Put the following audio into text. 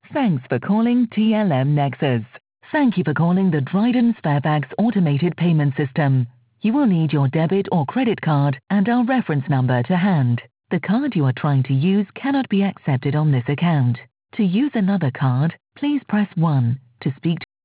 Thanks for calling TLM Nexus. Thank you for calling the Dryden Sparebags automated payment system. You will need your debit or credit card and our reference number to hand. The card you are trying to use cannot be accepted on this account. To use another card, please press 1. To speak to